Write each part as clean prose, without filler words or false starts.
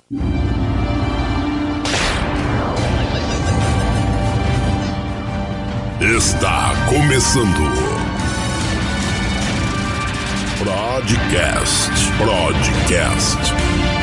Está começando Podcast.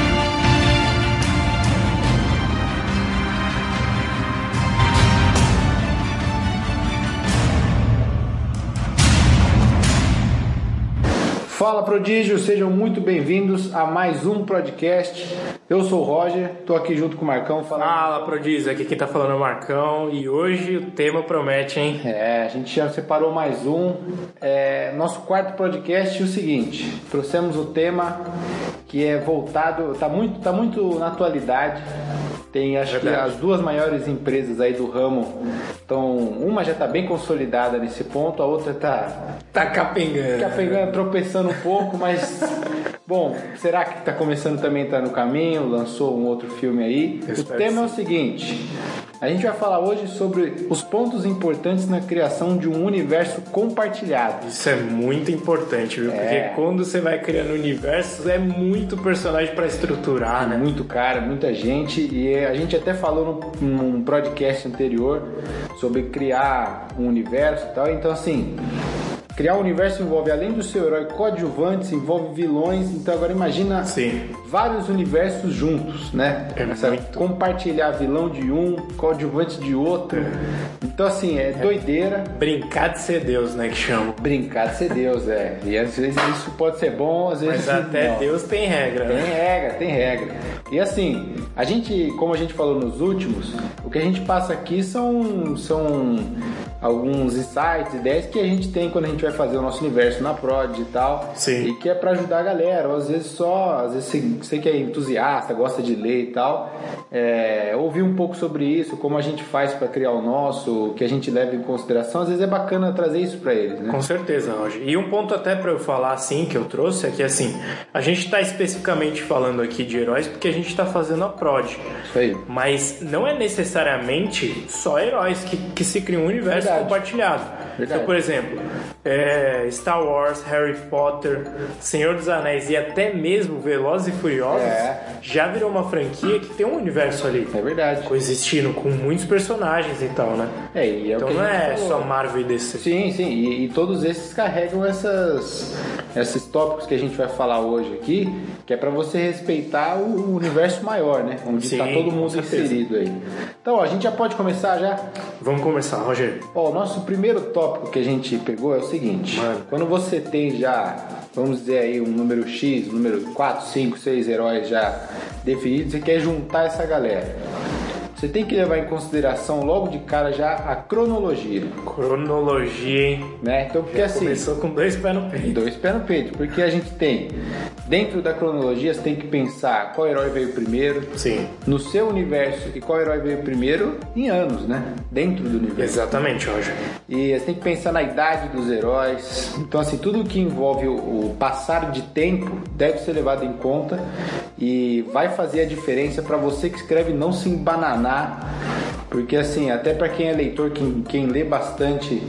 Fala, prodígios, sejam muito bem-vindos a mais um podcast. Eu sou o Roger, tô aqui junto com o Marcão. Fala, prodígios, aqui quem tá falando é o Marcão e hoje o tema promete, hein? A gente já separou mais um. Nosso quarto podcast é o seguinte: trouxemos o tema que é voltado, tá muito na atualidade. Tem, acho que as duas maiores empresas aí do ramo estão, uma já está bem consolidada nesse ponto, a outra tá capengando, tropeçando um pouco, mas bom, será que está começando também, está no caminho, lançou um outro filme aí. O tema é o seguinte: a gente vai falar hoje sobre os pontos importantes na criação de um universo compartilhado. Isso é muito importante, viu? Porque quando você vai criando universos, é muito personagem para estruturar, né? Muito cara, muita gente. E a gente até falou num podcast anterior sobre criar um universo e tal. Então, assim, criar um universo envolve, além do seu herói, coadjuvantes, envolve vilões. Então agora imagina vários universos juntos, né? Compartilhar vilão de um, coadjuvante de outro. Então assim, é doideira. Brincar de ser Deus, né, que chama. Brincar de ser Deus, E às vezes isso pode ser bom, às vezes mas até não. Deus tem regra, né? Tem regra. E assim, a gente, como a gente falou nos últimos, o que a gente passa aqui são alguns insights, ideias que a gente tem quando a gente vai fazer o nosso universo na prod e tal. Sim. E que é pra ajudar a galera, ou às vezes você que é entusiasta, gosta de ler e tal, ouvir um pouco sobre isso, como a gente faz pra criar o nosso, o que a gente leva em consideração. Às vezes é bacana trazer isso pra eles, né? Com certeza, Roger. E um ponto até pra eu falar assim, que eu trouxe, é que assim, a gente tá especificamente falando aqui de heróis porque a gente tá fazendo a prod. Isso aí. Mas não é necessariamente só heróis que se cria um universo compartilhado. Verdade. Então, por exemplo, Star Wars, Harry Potter, Senhor dos Anéis e até mesmo Velozes e Furiosos já virou uma franquia que tem um universo ali. É verdade. Coexistindo com muitos personagens e tal, né? Então não é só Marvel e DC. Sim. E todos esses carregam esses tópicos que a gente vai falar hoje aqui, que é pra você respeitar o universo maior, né? Onde tá todo mundo inserido aí. Então, a gente já pode começar já? Vamos começar, Roger. O nosso primeiro tópico que a gente pegou é o seguinte: quando você tem já, vamos dizer aí, um número X, um número 4, 5, 6 heróis já definidos, você quer juntar essa galera, você tem que levar em consideração logo de cara já a cronologia. Cronologia, hein? Né? Então, porque assim, começou com 2 pés no peito. 2 pés no peito, porque a gente tem, dentro da cronologia, você tem que pensar qual herói veio primeiro. Sim. No seu universo, e qual herói veio primeiro em anos, né? Dentro do universo. Exatamente, Roger. E você tem que pensar na idade dos heróis. Então, assim, tudo que envolve o passar de tempo deve ser levado em conta e vai fazer a diferença para você que escreve não se embananar. Porque assim, até para quem é leitor, quem lê bastante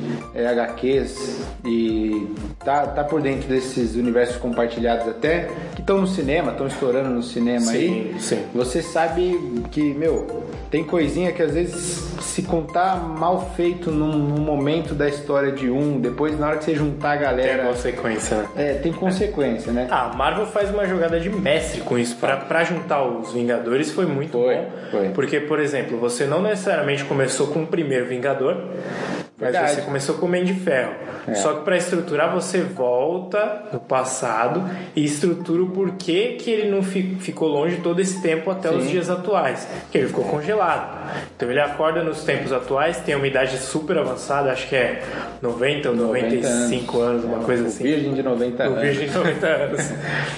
HQs e tá por dentro desses universos compartilhados até, que estão no cinema, estão estourando no cinema aí, você sabe que, tem coisinha que às vezes, se contar mal feito num momento da história de depois na hora que você juntar a galera... Tem consequência, né? Tem consequência, né? A Marvel faz uma jogada de mestre com isso. Pra juntar os Vingadores foi muito bom. Porque, por exemplo, você não necessariamente começou com o primeiro Vingador, mas você começou com o Homem de Ferro. Só que para estruturar, você volta no passado e estrutura o porquê que ele não ficou longe todo esse tempo até os dias atuais. Que ele ficou congelado. Então ele acorda nos tempos atuais, tem uma idade super avançada, acho que é 90 ou 95 anos, uma coisa assim. Virgem de 90 anos. Virgem de 90 anos.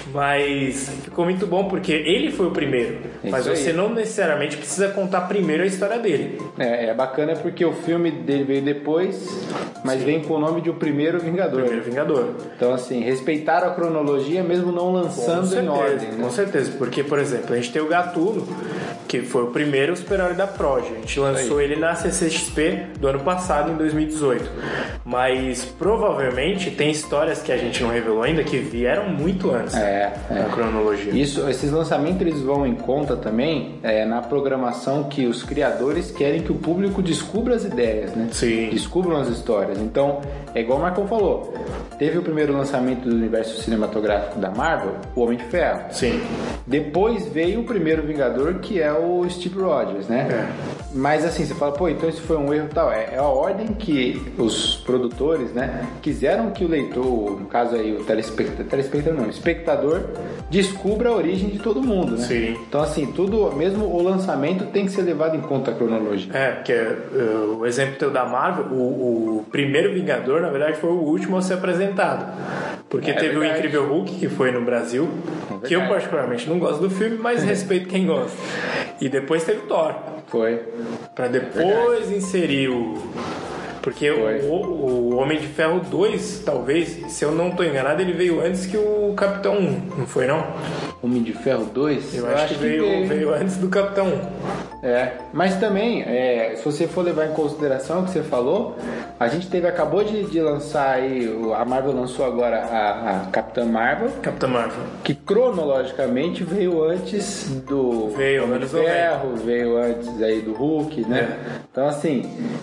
Mas ficou muito bom porque ele foi o primeiro. Mas você não necessariamente precisa contar primeiro a história dele. É bacana porque o filme dele veio depois, mas vem com o nome de O Primeiro Vingador. Primeiro Vingador. Então, assim, respeitar a cronologia mesmo não lançando em ordem. Né? Com certeza, porque, por exemplo, a gente tem o Gatuno, que que foi o primeiro super-herói da Prod. A gente lançou ele na CCXP do ano passado, em 2018. Mas provavelmente tem histórias que a gente não revelou ainda que vieram muito antes na cronologia. Esses lançamentos eles vão em conta também na programação que os criadores querem que o público descubra as ideias, né? Sim. Descubram as histórias. Então, é igual o Marcão falou. Teve o primeiro lançamento do universo cinematográfico da Marvel, o Homem de Ferro. Sim. Depois veio o primeiro Vingador, que é o Steve Rogers, né? Mas assim, você fala, então isso foi um erro e tal. É a ordem que os produtores, né, quiseram que o leitor, no caso aí o espectador, descubra a origem de todo mundo, né? Sim. Então assim, tudo, mesmo o lançamento tem que ser levado em conta a cronologia. Porque o exemplo teu da Marvel, o primeiro Vingador, na verdade, foi o último a ser apresentado. Porque teve o Incrível Hulk, que foi no Brasil, que eu particularmente não gosto do filme, mas respeito quem gosta. E depois teve o Thor. Foi. Pra depois inserir Porque o Homem de Ferro 2, talvez, se eu não tô enganado, ele veio antes que o Capitão 1, não foi não? Homem de Ferro 2? Eu acho que veio antes do Capitão 1. Mas também, se você for levar em consideração o que você falou, a gente acabou de lançar aí, a Marvel lançou agora a Capitã Marvel. Que cronologicamente veio antes do Homem de Ferro, veio antes aí do Hulk, né? Então assim,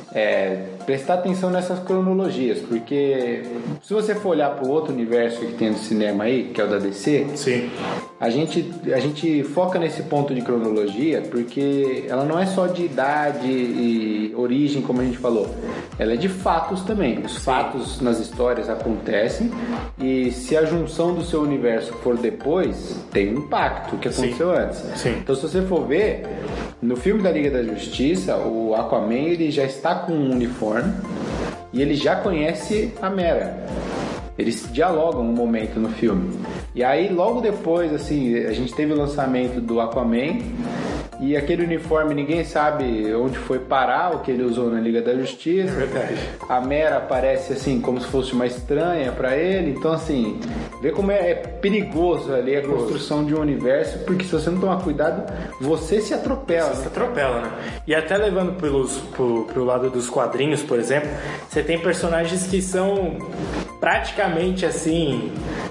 prestar atenção nessas cronologias, porque se você for olhar para o outro universo que tem no cinema aí, que é o da DC, sim, a gente foca nesse ponto de cronologia porque ela não é só de idade e origem, como a gente falou, ela é de fatos também. Os fatos nas histórias acontecem e se a junção do seu universo for depois, tem um impacto que aconteceu antes. Sim. Então se você for ver, no filme da Liga da Justiça, o Aquaman ele já está com um uniforme e ele já conhece a Mera. Eles dialogam um momento no filme. E aí, logo depois, assim, a gente teve o lançamento do Aquaman e aquele uniforme, ninguém sabe onde foi parar, o que ele usou na Liga da Justiça. É verdade. A Mera aparece, assim, como se fosse uma estranha pra ele. Então, assim, vê como é perigoso ali a construção de um universo, porque se você não tomar cuidado, você se atropela. Você se atropela, né? E até levando pro lado dos quadrinhos, por exemplo, você tem personagens que são praticamente, assim,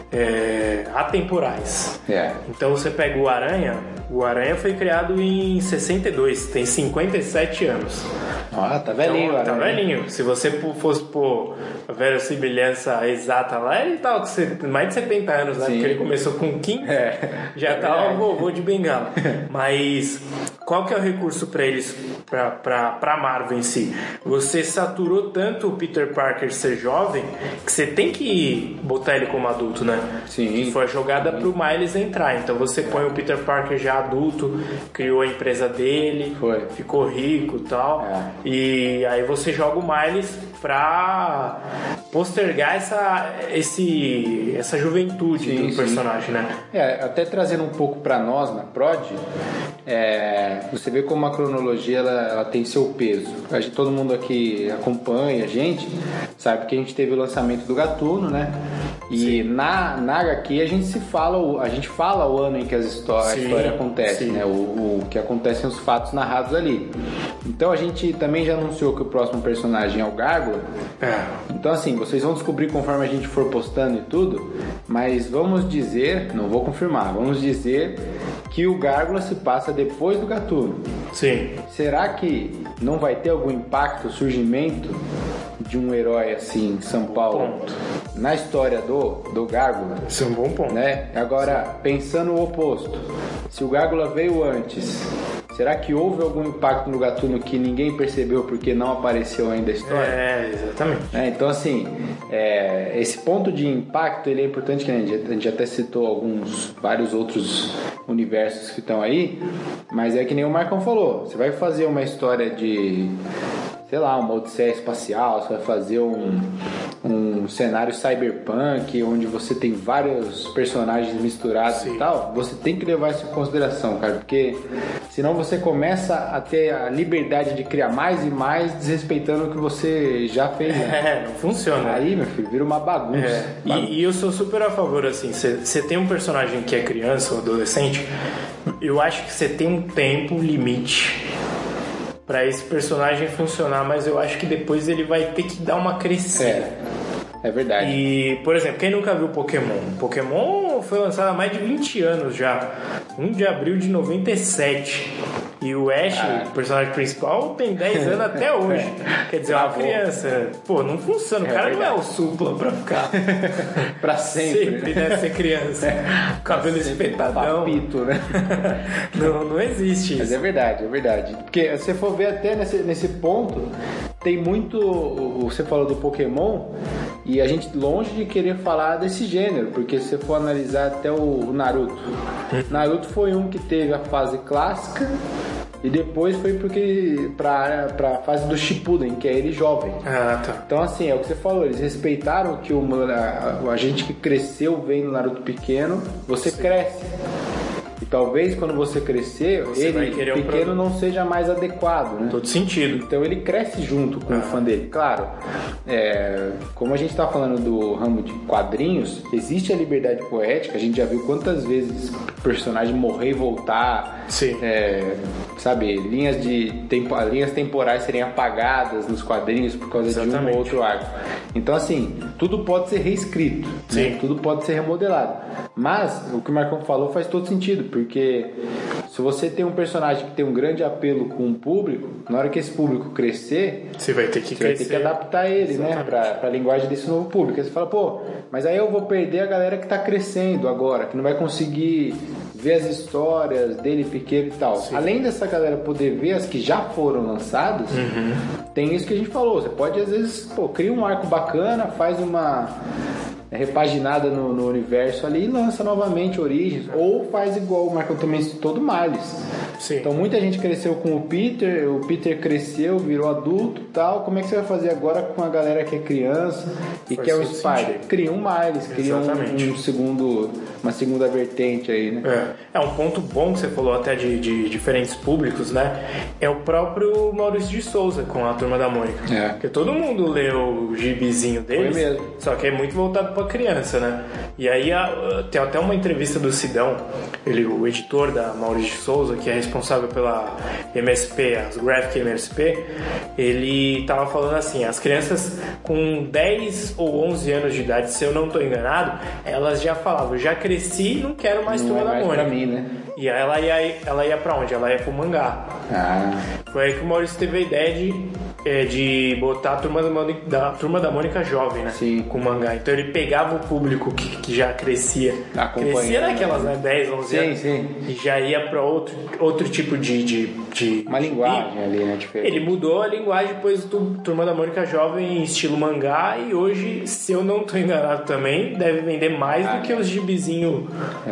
atemporais. Então você pega o Aranha foi criado em 62, tem 57 anos. Tá velhinho, então, tá velhinho. Se você fosse pôr a verossimilhança exata lá, ele tava com mais de 70 anos, né? Sim. Porque ele começou com 15, já tava vovô de bengala. Mas qual que é o recurso para eles, pra Marvel em si? Você saturou tanto o Peter Parker ser jovem que você tem que botar ele como adulto, né? Sim. Que foi a jogada pro Miles entrar. Então você põe o Peter Parker já adulto, criou a empresa dele, ficou rico e tal. E aí você joga o Miles pra postergar essa juventude do personagem, né? Até trazendo um pouco pra nós na Prod, você vê como a cronologia ela tem seu peso. Todo mundo aqui acompanha a gente, sabe que a gente teve o lançamento do Gatuno, né? E na HQ a gente fala o ano em que a história acontece, né? O que acontecem os fatos narrados ali. Então a gente também já anunciou que o próximo personagem é o Gárgula. Então assim, vocês vão descobrir conforme a gente for postando e tudo, mas vamos dizer, não vou confirmar, vamos dizer que o Gárgula se passa depois do Gatuno. Sim. Será que não vai ter algum impacto, surgimento de um herói assim em São Paulo na história do Gárgula? Isso é um bom ponto. Né? Agora, pensando o oposto, se o Gárgula veio antes, será que houve algum impacto no Gatuno que ninguém percebeu porque não apareceu ainda a história? Exatamente. Então, assim, esse ponto de impacto ele é importante, que a gente até citou vários outros universos que estão aí, mas é que nem o Marcão falou, você vai fazer uma história de, sei lá, uma odisseia espacial, você vai fazer um cenário cyberpunk, onde você tem vários personagens misturados e tal, você tem que levar isso em consideração, cara, porque senão você começa a ter a liberdade de criar mais e mais, desrespeitando o que você já fez. Né? Não funciona. Aí, meu filho, vira uma bagunça. E eu sou super a favor, assim, você tem um personagem que é criança ou adolescente, Eu acho que você tem um tempo limite pra esse personagem funcionar, mas eu acho que depois ele vai ter que dar uma crescida. É verdade. E, por exemplo, quem nunca viu Pokémon? Pokémon foi lançado há mais de 20 anos já. 1 de abril de 97. E o Ash, o personagem principal, tem 10 anos até hoje. Quer dizer, uma criança. Pô, não funciona. O cara verdade. Não é o Supla pra ficar. Pra sempre. Sempre deve ser criança. Cabelo espetadão. Papito, né? Não existe isso. Mas é verdade. Porque se você for ver até nesse ponto, tem muito. Você falou do Pokémon. E a gente longe de querer falar desse gênero, porque se você for analisar até o Naruto. Naruto foi um que teve a fase clássica e depois foi pra fase do Shippuden, que é ele jovem. Ah, tá. Então assim, é o que você falou, eles respeitaram que a gente que cresceu vendo Naruto pequeno, você Sim. cresce. E talvez quando você crescer, você ele pequeno não seja mais adequado, né? Todo sentido. Então ele cresce junto com o fã dele. Claro, como a gente está falando do ramo de quadrinhos, existe a liberdade poética. A gente já viu quantas vezes o personagem morrer e voltar. Sim. Sabe, linhas temporais serem apagadas nos quadrinhos por causa Exatamente. De um ou outro arco. Então assim, tudo pode ser reescrito, né? Tudo pode ser remodelado. Mas o que o Marcão falou faz todo sentido, porque se você tem um personagem que tem um grande apelo com o público, na hora que esse público crescer, você vai ter que adaptar ele, Exatamente. Né, pra linguagem desse novo público. Aí você fala, mas aí eu vou perder a galera que tá crescendo agora, que não vai conseguir ver as histórias dele pequeno e tal. Sim. Além dessa galera poder ver as que já foram lançadas, tem isso que a gente falou. Você pode, às vezes, cria um arco bacana, faz uma repaginada no universo ali e lança novamente Origins, ou faz igual o Marcão também citou do Miles. Sim. Então muita gente cresceu com o Peter cresceu, virou adulto e tal. Como é que você vai fazer agora com a galera que é criança e que é o Spider? Cria um Miles, cria uma segunda vertente aí, né? É um ponto bom que você falou até de diferentes públicos, né? É o próprio Maurício de Souza com a Turma da Mônica. Porque todo mundo leu o gibizinho deles, Foi mesmo. Só que é muito voltado pra criança, né? E aí tem até uma entrevista do Sidão, o editor da Maurício de Souza, que é responsável pela MSP, as Graphic MSP, ele tava falando assim, as crianças com 10 ou 11 anos de idade, se eu não tô enganado, elas já falavam, já cresci e não quero mais Turma da Mônica. Pra mim, né? E aí ela ia pra onde? Ela ia pro mangá. Foi aí que o Maurício teve a ideia de botar a Turma da Mônica jovem, né? Sim. Com o mangá. Então ele pegava o público que já crescia. Crescia naquelas, né? 10, 11 anos. Sim. E já ia pra outro tipo de uma linguagem ali, né? Diferente. Ele mudou a linguagem depois do Turma da Mônica jovem em estilo mangá. E hoje, se eu não tô enganado também, deve vender mais do que os gibizinhos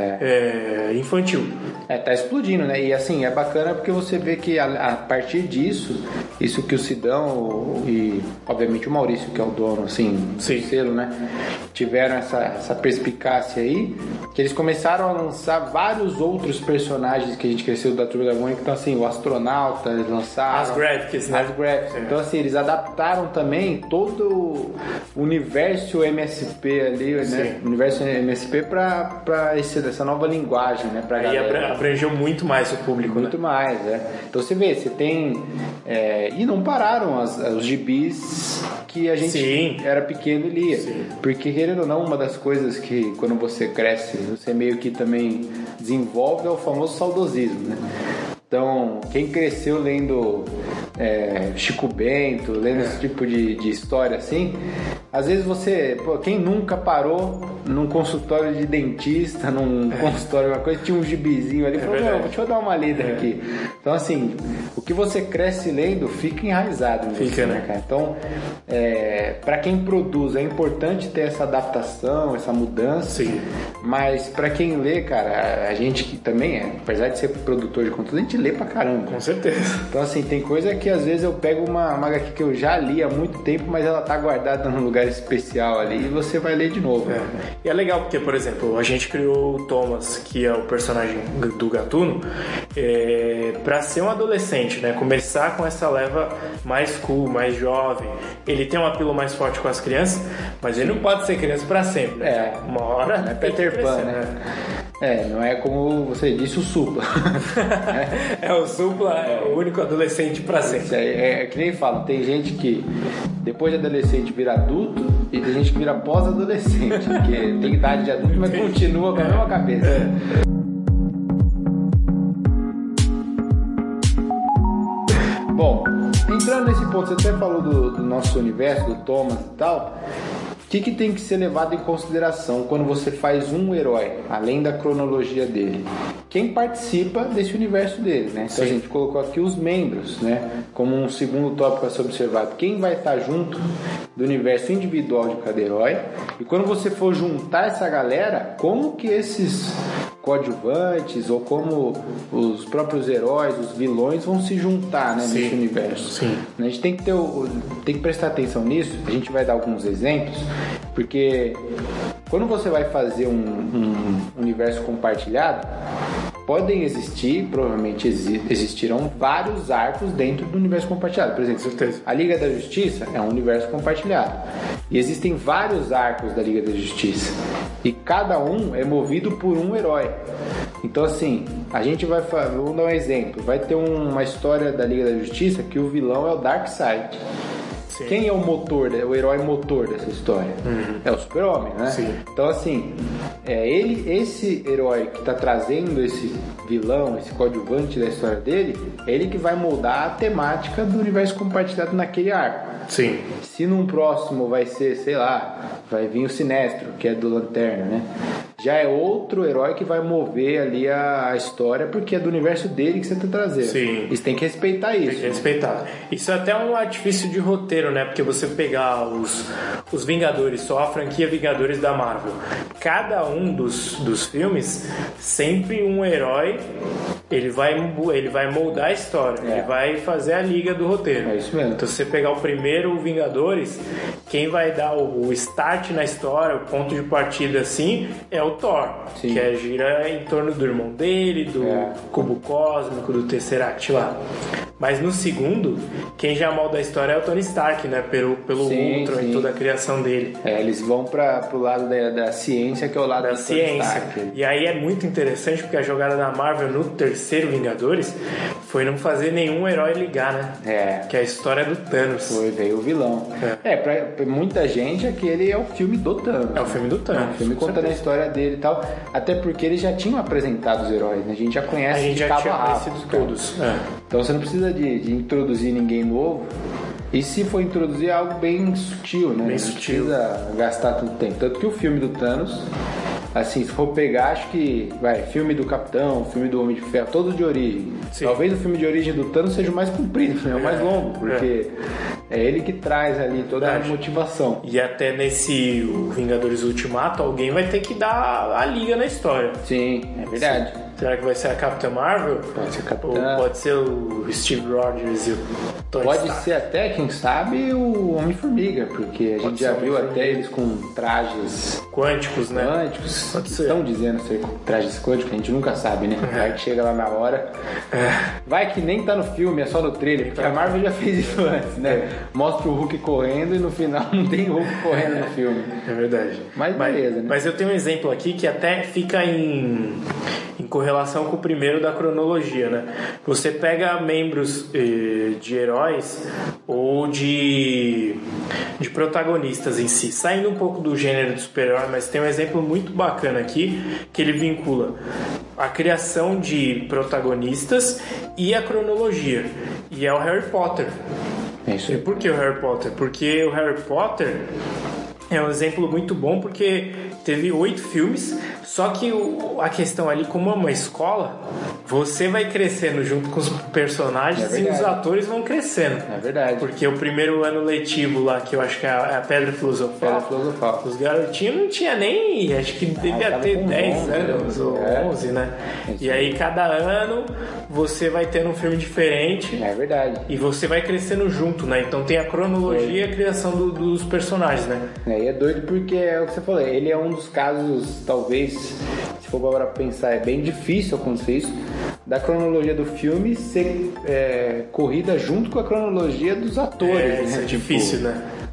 infantil. Tá explodindo, né? E assim, é bacana porque você vê que a partir disso, isso que o Sidão e obviamente o Maurício, que é o dono, assim, do selo, né? Tiveram essa perspicácia aí, que eles começaram a lançar vários outros personagens que a gente cresceu da Turma da Mônica. Então assim, o Astronauta, eles lançaram as graphics, né? As graphics. Então assim, eles adaptaram também todo o universo MSP ali, né? O universo MSP pra essa nova linguagem, né? Pra galera. Abrangeu muito mais o público, muito mais, Então você vê, você tem e não pararam os gibis que a gente era pequeno e lia. Sim. Porque, querendo ou não, uma das coisas que quando você cresce, você meio que também desenvolve é o famoso saudosismo, né? Então, quem cresceu lendo Chico Bento, lendo esse tipo de história assim, às vezes quem nunca parou num consultório de dentista, num consultório, uma coisa, tinha um gibizinho ali, falou, deixa eu dar uma lida aqui. Então, assim, o que você cresce lendo fica enraizado em você, né, cara? Então, para quem produz, é importante ter essa adaptação, essa mudança. Sim. Mas para quem lê, cara, a gente que também apesar de ser produtor de conteúdo, a gente lê pra caramba. Com certeza. Então, assim, tem coisa que às vezes eu pego uma HQ que eu já li há muito tempo, mas ela tá guardada num lugar especial ali e você vai ler de novo. E é legal porque, por exemplo, a gente criou o Thomas, que é o personagem do Gatuno, pra ser um adolescente, né? Começar com essa leva mais cool, mais jovem. Ele tem um apelo mais forte com as crianças, mas ele não pode ser criança pra sempre. Uma hora é Peter Pan, né? Não é como você disse o Supla. O Supla é o único adolescente pra sempre. É que nem falo, tem gente que depois de adolescente vira adulto e tem gente que vira pós-adolescente, que tem idade de adulto, mas continua com a mesma cabeça. Bom, entrando nesse ponto, você até falou do nosso universo, do Thomas e tal. O que tem que ser levado em consideração quando você faz um herói, além da cronologia dele? Quem participa desse universo dele, né? Então a gente colocou aqui os membros, né? Como um segundo tópico a ser observado. Quem vai estar junto do universo individual de cada herói? E quando você for juntar essa galera, como que esses coadjuvantes ou como os próprios heróis, os vilões vão se juntar, né, nesse universo? Sim. A gente tem que prestar atenção nisso. A gente vai dar alguns exemplos, porque quando você vai fazer um universo compartilhado, podem existir, provavelmente existirão vários arcos dentro do universo compartilhado. Por exemplo, a Liga da Justiça é um universo compartilhado. E existem vários arcos da Liga da Justiça. E cada um é movido por um herói. Então, assim, a gente vamos dar um exemplo. Vai ter uma história da Liga da Justiça que o vilão é o Darkseid. Sim. Quem é o motor, o herói motor dessa história? É o Super-Homem, né? Sim. Então, assim, esse herói que está trazendo esse vilão, esse coadjuvante da história dele, é ele que vai moldar a temática do universo compartilhado naquele arco. Sim. Se num próximo vai ser, sei lá, vai vir o Sinestro, que é do Lanterna, né? Já é outro herói que vai mover ali a história, porque é do universo dele que você está trazendo. Sim. E você tem que respeitar isso. Tem que respeitar. Isso é até um artifício de roteiro, né? Porque você pegar os Vingadores, só a franquia Vingadores da Marvel, cada um dos filmes, sempre um herói, ele vai moldar a história, ele vai fazer a liga do roteiro. É isso mesmo. Então, se você pegar o primeiro Vingadores, quem vai dar o start na história, o ponto de partida assim, é o Thor. Sim. Que gira em torno do irmão dele, do cubo cósmico, do Tesseract lá. Mas no segundo, quem já molda a história é o Tony Stark, né? Pelo Ultron e toda a criação dele. Eles vão pro lado da ciência, que é o lado da ciência. E aí é muito interessante, porque a jogada da Marvel no terceiro Vingadores foi não fazer nenhum herói ligar, né? Que é a história do Thanos. Veio o vilão. Pra muita gente, aquele é o filme do Thanos. É o filme do Thanos. É o filme contando a história dele e tal. Até porque eles já tinham apresentado os heróis, né? A gente já conhece. A gente já tinha conhecido todos. Então você não precisa de introduzir ninguém novo. E se for introduzir, é algo bem sutil, né? Bem sutil. Não precisa gastar tanto tempo. Tanto que o filme do Thanos, assim, se for pegar, acho que filme do Capitão, filme do Homem de Ferro, todos de origem. Sim. Talvez o filme de origem do Thanos seja o mais comprido, né? O mais longo, porque é ele que traz ali toda a motivação. E até nesse Vingadores Ultimato, alguém vai ter que dar a liga na história. Sim, é verdade. Sim. Será que vai ser a Capitã Marvel? Pode ser a Capitã. Ou pode ser o Steve Rogers e o Tony Pode Stark. ser até, quem sabe, o Homem-Formiga, porque a gente já viu até eles com trajes quânticos, né? Quânticos. Estão dizendo ser trajes quânticos, a gente nunca sabe, né? Vai que chega lá na hora. Vai que nem tá no filme, é só no trailer, porque a Marvel já fez isso antes, né? Mostra o Hulk correndo e no final não tem Hulk correndo no filme. É verdade. Mas beleza, né? Mas eu tenho um exemplo aqui que até fica em correlação com o primeiro da cronologia, né? Você pega membros de heróis ou de protagonistas em si, saindo um pouco do gênero do super-herói, mas tem um exemplo muito bacana aqui, que ele vincula a criação de protagonistas e a cronologia, e é o Harry Potter. É isso aí. E por que o Harry Potter? Porque o Harry Potter é um exemplo muito bom, porque teve 8 filmes, só que a questão ali, como é uma escola, você vai crescendo junto com os personagens e os atores vão crescendo. É verdade. Porque o primeiro ano letivo lá, que eu acho que é a Pedra Filosofal, os garotinhos não tinha nem, acho que devia ter 10 anos ou 11, né? E aí cada ano você vai tendo um filme diferente. É verdade. E você vai crescendo junto, né? Então tem a cronologia e a criação dos personagens, né? E é doido porque é o que você falou, ele é um dos casos, talvez, se for para pensar, é bem difícil acontecer isso, da cronologia do filme ser corrida junto com a cronologia dos atores. Isso é difícil, né?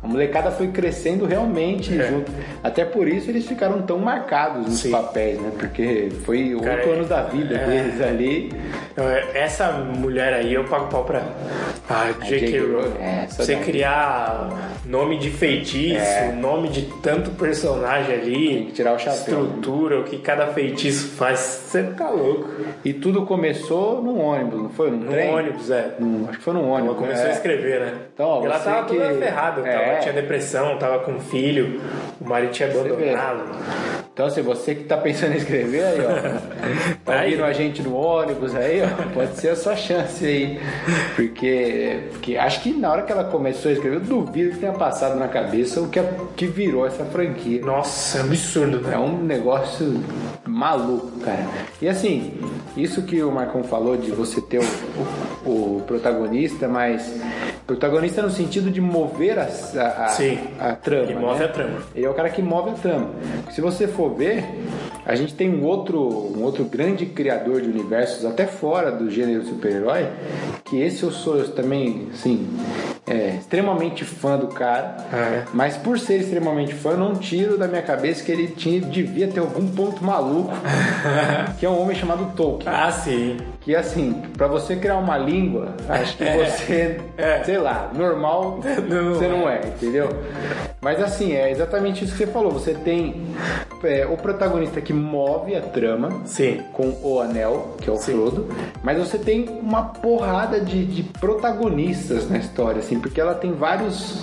A molecada foi crescendo realmente junto. Até por isso eles ficaram tão marcados nos papéis, né? Porque foi 8 anos da vida deles ali. Essa mulher aí eu pago pau pra ela. A J.K. Rowling. Você criar nome de feitiço, nome de tanto personagem ali. Tem que tirar o chapéu. Estrutura, o que cada feitiço faz. Você tá louco. E tudo começou num ônibus, não foi? Num trem? Ônibus, acho que foi num ônibus. Ela começou a escrever, né? Então, ela tava toda ferrada. Ela tinha depressão, tava com um filho, o marido tinha abandonado. Então, se você que tá pensando em escrever aí, ó, tá ouvindo a gente no ônibus aí, ó, pode ser a sua chance aí. Porque acho que na hora que ela começou a escrever, eu duvido que tenha passado na cabeça o que virou essa franquia. Nossa, é absurdo, né? É um negócio maluco, cara. E assim, isso que o Marcão falou de você ter o protagonista, mas protagonista no sentido de mover a trama. Ele move a trama. Ele é o cara que move a trama. Se você for ver, a gente tem um outro grande criador de universos, até fora do gênero super-herói, que esse eu sou também, assim, extremamente fã do cara, mas por ser extremamente fã, eu não tiro da minha cabeça que ele devia ter algum ponto maluco, que é um homem chamado Tolkien. Ah, sim. Que assim, pra você criar uma língua, acho que você, sei lá, normal você não é, entendeu? Mas assim, é exatamente isso que você falou. Você tem o protagonista que move a trama com o anel, que é o Frodo, mas você tem uma porrada de protagonistas na história, assim, porque ela tem vários...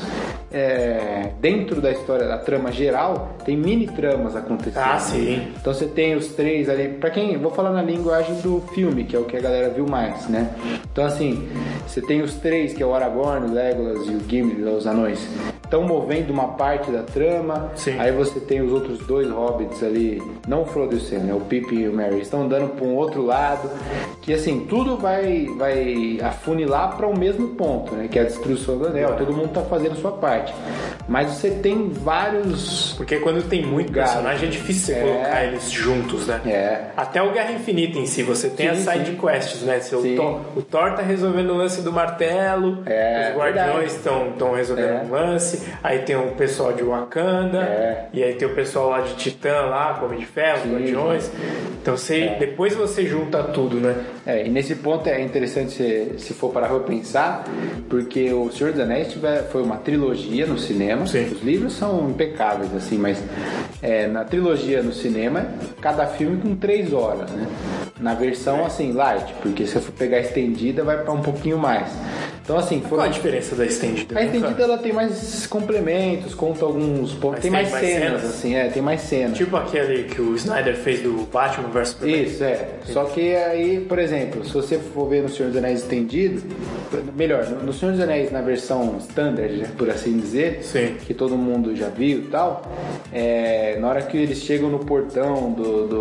dentro da história da trama geral, tem mini tramas acontecendo. Ah, sim. Então você tem os 3 ali, pra quem, vou falar na linguagem do filme, que é o que a galera viu mais, né? Então assim, você tem os 3, que é o Aragorn, o Legolas e o Gimli, os anões, estão movendo uma parte da trama. Sim. Aí você tem os outros 2 hobbits ali, não o Frodo e o Sam, né? O Pippin e o Merry, estão andando para um outro lado, que assim, tudo vai afunilar para o mesmo ponto, né? Que é a destruição do anel, todo mundo tá fazendo sua parte. Mas você tem vários... Porque quando tem muito personagem é difícil você colocar eles juntos, né? Até o Guerra Infinita em si, você tem as side quests, né? O Thor tá resolvendo o lance do martelo, os Guardiões estão resolvendo o lance, aí tem o pessoal de Wakanda, e aí tem o pessoal lá de Titã, lá, Homem de Ferro, os Guardiões. Então depois você junta tudo, né? E nesse ponto é interessante se for parar pra pensar, porque o Senhor dos Anéis foi uma trilogia no cinema. Sim. Os livros são impecáveis, assim, mas na trilogia no cinema, cada filme com 3 horas, né? Na versão assim, light, porque se eu for pegar a estendida vai para um pouquinho mais. Então assim, qual a diferença da estendida? A estendida ela tem mais complementos, conta alguns pontos, tem mais cenas assim, tem mais cenas. Tipo aquele que o Snyder fez do Batman vs Superman. Isso, Só que aí, por exemplo, se você for ver no Senhor dos Anéis estendido, melhor, no Senhor dos Anéis na versão standard, por assim dizer, que todo mundo já viu e tal, na hora que eles chegam no portão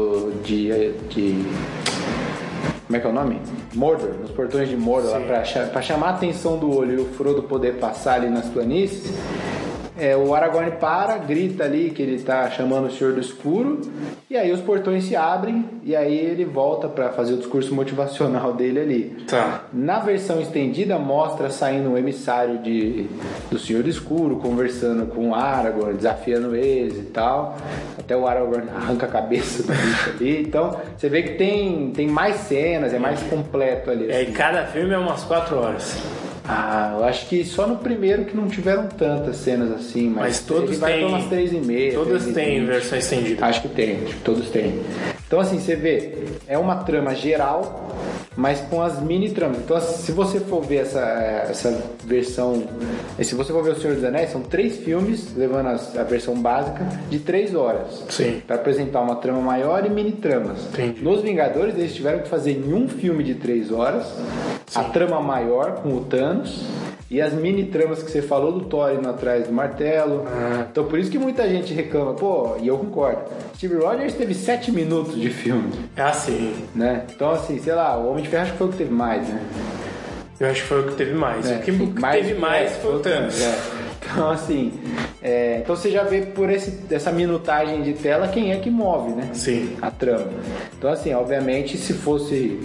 de como é que é o nome? Mordor, nos portões de Mordor, lá pra chamar a atenção do olho e o Frodo poder passar ali nas planícies, o Aragorn grita ali que ele tá chamando o Senhor do Escuro, e aí os portões se abrem, e aí ele volta pra fazer o discurso motivacional dele ali. Na versão estendida mostra saindo um emissário do Senhor do Escuro, conversando com o Aragorn, desafiando eles e tal, até o Aragorn arranca a cabeça do bicho ali. Então você vê que tem mais cenas, é mais completo ali. E cada filme é umas 4 horas. Eu acho que só no primeiro que não tiveram tantas cenas assim, mas todos vai têm. Para umas 3,5. Todos têm versão estendida. Acho que todos têm. Então assim, você vê, é uma trama geral, mas com as mini tramas. Então se você for ver essa versão, se você for ver o Senhor dos Anéis, são 3 filmes, levando a versão básica, de 3 horas. Para apresentar uma trama maior e mini tramas. Entendi. Nos Vingadores, eles tiveram que fazer em um filme de 3 horas, a trama maior com o Thanos e as mini tramas que você falou do Thor indo atrás do martelo. Então por isso que muita gente reclama, e eu concordo, Steve Rogers teve 7 minutos de filme. Sim. Né? Então assim, sei lá, o Homem de Ferro acho que foi o que teve mais, né? Eu acho que foi o que teve mais. O que teve mais foi o Thanos. Então assim, então você já vê por essa minutagem de tela quem é que move, né? Sim. A trama. Então assim, obviamente se fosse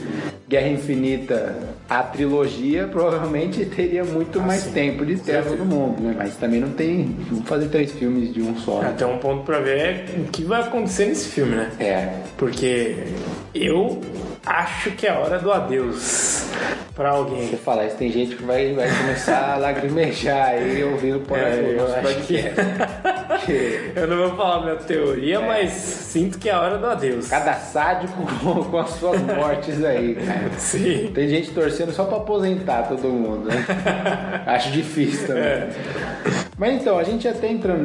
Guerra Infinita, a trilogia, provavelmente teria muito mais tempo de tela todo mundo, né? Mas também não tem... Vamos fazer 3 filmes de um só. Até um ponto pra ver o que vai acontecer nesse filme, né? Porque eu acho que é a hora do adeus pra alguém. Se você falar isso, tem gente que vai começar a lacrimejar aí ouvindo por aí. Eu acho que... Eu não vou falar minha teoria, mas sinto que é a hora do adeus. Cada sádico com as suas mortes aí, cara. Sim. Tem gente torcendo só pra aposentar todo mundo, né? Acho difícil também. Mas então, a gente até entrando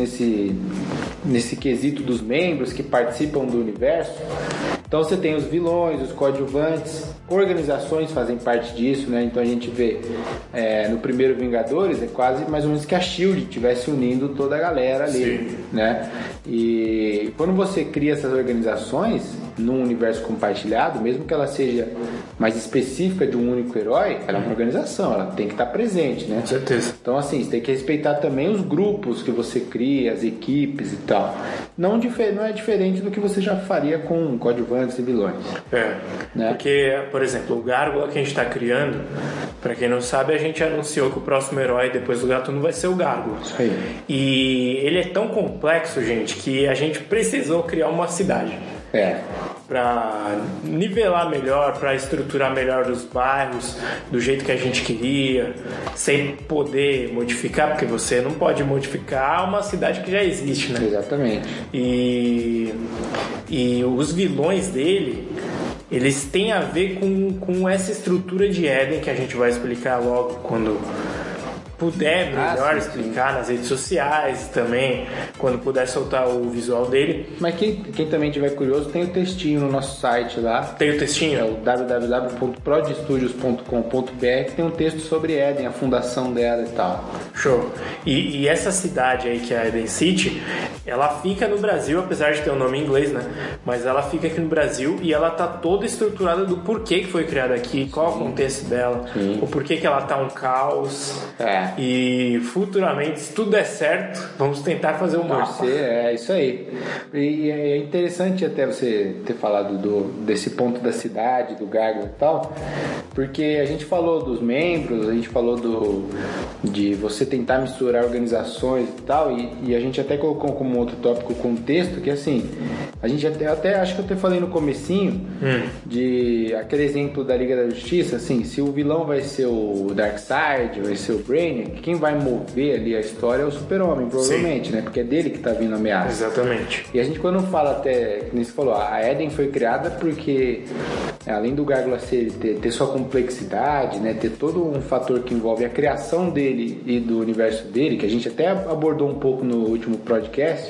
nesse quesito dos membros que participam do universo. Então você tem os vilões, os coadjuvantes, organizações fazem parte disso, né? Então a gente vê no primeiro Vingadores é quase mais ou menos que a SHIELD estivesse unindo toda a galera ali, sim, né? E quando você cria essas organizações num universo compartilhado, mesmo que ela seja mais específica de um único herói, ela é uma organização, ela tem que estar presente, né? Com certeza. Então assim, você tem que respeitar também os grupos que você cria, as equipes e tal. Não é diferente do que você já faria com coadjuvantes e vilões. Né? Porque, por exemplo, o Gárgula que a gente está criando, para quem não sabe, a gente anunciou que o próximo herói depois do Gatuno vai ser o Gárgula. Isso aí. E ele é tão complexo, gente, que a gente precisou criar uma cidade. Para nivelar melhor, para estruturar melhor os bairros do jeito que a gente queria, sem poder modificar, porque você não pode modificar uma cidade que já existe, né? Exatamente. E os vilões dele, eles têm a ver com essa estrutura de Éden que a gente vai explicar logo quando puder melhor explicar nas redes sociais também, quando puder soltar o visual dele. Mas quem também tiver curioso, tem o textinho no nosso site lá. Tem o textinho? É o www.prodstudios.com.br, que tem um texto sobre Éden, a fundação dela e tal. Show. E essa cidade aí, que é a Eden City, ela fica no Brasil, apesar de ter um nome em inglês, né? Mas ela fica aqui no Brasil e ela tá toda estruturada do porquê que foi criada aqui, qual o contexto dela, o porquê que ela tá um caos. E futuramente, se tudo der certo, vamos tentar fazer um mapa. É isso aí. E é interessante até você ter falado desse ponto da cidade, do Gárgula e tal, porque a gente falou dos membros, a gente falou de você tentar misturar organizações e tal, e a gente até colocou como outro tópico o contexto, que assim, a gente até acho que eu até falei no comecinho de aquele exemplo da Liga da Justiça, assim, se o vilão vai ser o Darkseid, vai ser o Brainiac, quem vai mover ali a história é o Super-Homem, provavelmente, né? Porque é dele que tá vindo a ameaça. Exatamente. E a gente quando fala até, como você falou, a Éden foi criada porque, além do Gárgula ter sua complexidade, né? Ter todo um fator que envolve a criação dele e do universo dele, que a gente até abordou um pouco no último podcast,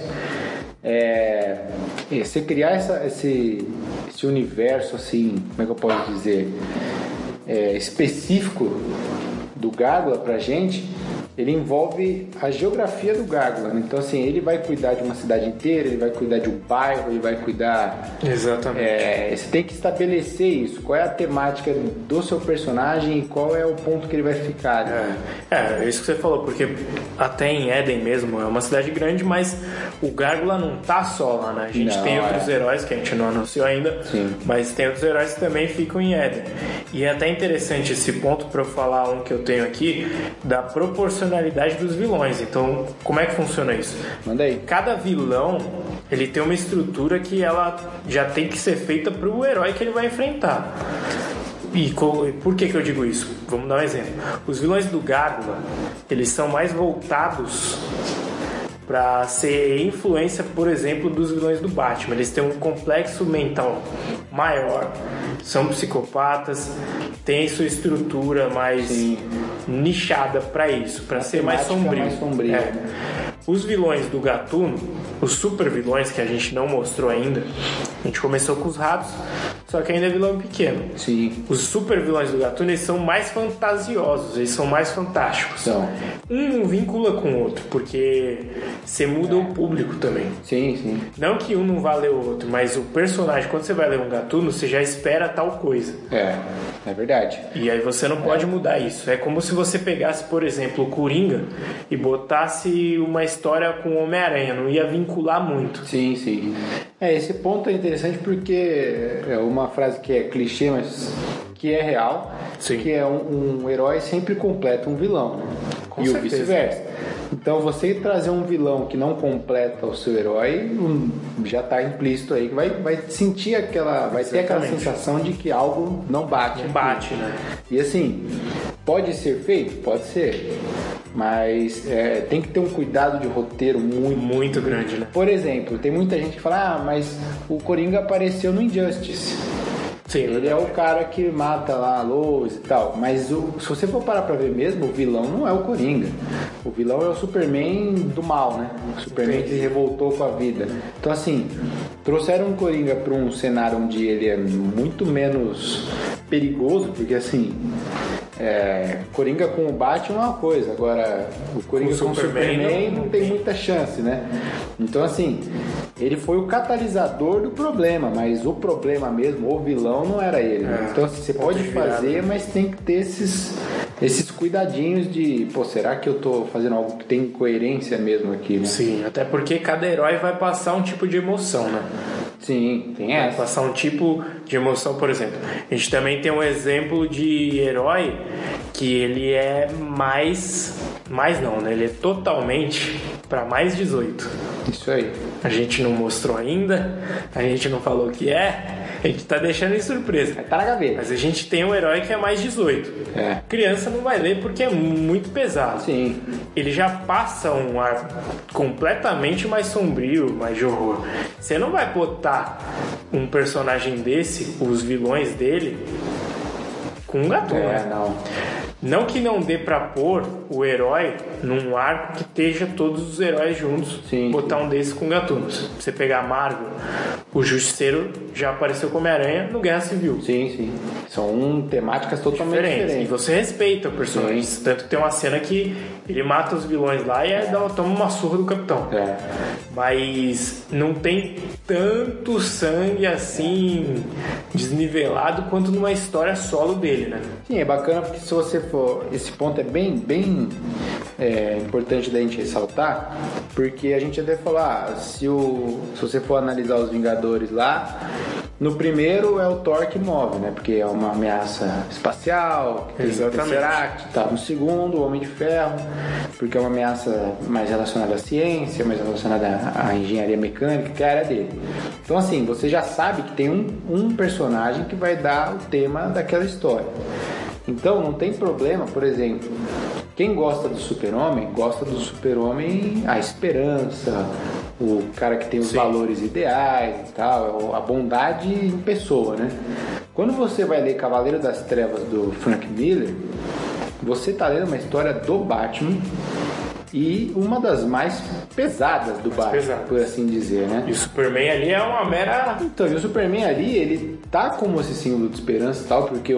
você criar esse universo, assim, como é que eu posso dizer, específico do Gárgula pra gente, ele envolve a geografia do Gárgula, né? Então assim, ele vai cuidar de uma cidade inteira, ele vai cuidar de um bairro, ele vai cuidar... Exatamente. Você tem que estabelecer isso, qual é a temática do seu personagem e qual é o ponto que ele vai ficar, né? É isso que você falou, porque até em Éden mesmo, é uma cidade grande, mas o Gárgula não tá só lá, né? A gente tem outros heróis que a gente não anunciou ainda, mas tem outros heróis que também ficam em Éden. E é até interessante esse ponto para eu falar um que eu tenho aqui, da proporcionalidade dos vilões. Então, como é que funciona isso? Manda aí. Cada vilão, ele tem uma estrutura que ela já tem que ser feita pro herói que ele vai enfrentar. E por que eu digo isso? Vamos dar um exemplo. Os vilões do Gárgula, eles são mais voltados para ser influência, por exemplo, dos vilões do Batman. Eles têm um complexo mental maior, são psicopatas, têm sua estrutura mais nichada para isso, para ser mais sombrio. Os vilões do Gatuno, os super vilões que a gente não mostrou ainda, a gente começou com os ratos, só que ainda é vilão pequeno. Sim. Os super vilões do Gatuno, eles são mais fantasiosos, eles são mais fantásticos. Um não vincula com o outro, porque você muda o público também. Sim. Não que um não vá ler o outro, mas o personagem, quando você vai ler um Gatuno, você já espera tal coisa. É verdade. E aí você não pode mudar isso. É como se você pegasse, por exemplo, o Coringa e botasse uma história com o Homem-Aranha, não ia vincular muito. Sim. Esse ponto é interessante porque o uma frase que é clichê, mas que é real, Sim. que é um herói sempre completa um vilão, né? Com e certeza. o vice-versa. Então você trazer um vilão que não completa o seu herói já está implícito aí que vai sentir vai ter aquela sensação de que algo não bate. Não bate, né? E assim, pode ser feito? Pode ser. Mas tem que ter um cuidado de roteiro muito grande, né? Por exemplo, tem muita gente que fala, mas o Coringa apareceu no Injustice. Sim, ele é o cara que mata lá a Lois e tal. Mas se você for parar pra ver mesmo, o vilão não é o Coringa. O vilão é o Superman do mal, né? O Superman que se revoltou com a vida. Então assim, trouxeram um Coringa pra um cenário onde ele é muito menos perigoso, porque assim... Coringa com o Batman é uma coisa, agora o Coringa com o Superman não tem muita chance, né? Então assim, ele foi o catalisador do problema, mas o problema mesmo, o vilão não era ele, né? Então assim, você pode fazer, mas tem que ter esses cuidadinhos de, será que eu tô fazendo algo que tem coerência mesmo aqui, né? Sim, até porque cada herói vai passar um tipo de emoção, né? Sim, tem essa. Vai passar um tipo de emoção, por exemplo. A gente também tem um exemplo de herói que ele é mais não, né? Ele é totalmente para mais 18. Isso aí. A gente não mostrou ainda, a gente não falou o que é, a gente tá deixando em surpresa. Tá na gaveta. Mas a gente tem um herói que é mais 18. Criança não vai ler porque é muito pesado. Sim. Ele já passa um ar completamente mais sombrio, mais de horror. Você não vai botar um personagem desse, os vilões dele, com um gatuno. Não. Não que não dê pra pôr o herói num arco que esteja todos os heróis juntos, botar um desses com gatunos. Você pegar a Marvel, o Justiceiro já apareceu como Homem-Aranha no Guerra Civil. Sim. São temáticas totalmente diferentes. E você respeita o personagem. Tanto que tem uma cena que ele mata os vilões lá e aí toma uma surra do Capitão. Mas não tem tanto sangue assim desnivelado quanto numa história solo dele, né? Sim, é bacana porque se você for... Esse ponto é bem importante da gente ressaltar, porque a gente até falou, se você for analisar os Vingadores lá, no primeiro é o Thor que move, né? Porque é uma ameaça espacial, que tem o Tesseract, tá. No segundo, o Homem de Ferro, porque é uma ameaça mais relacionada à ciência, mais relacionada à engenharia mecânica, que é a área dele. Então assim, você já sabe que tem um personagem que vai dar o tema daquela história. Então não tem problema, por exemplo, quem gosta do Super-Homem, gosta do Super-Homem a esperança, o cara que tem os valores ideais e tal, a bondade em pessoa, né? Quando você vai ler Cavaleiro das Trevas do Frank Miller, você tá lendo uma história do Batman e uma das mais pesadas do Batman, por assim dizer, né? E o Superman ali é uma mera... Então, e o Superman ali, ele tá como esse símbolo de esperança e tal, porque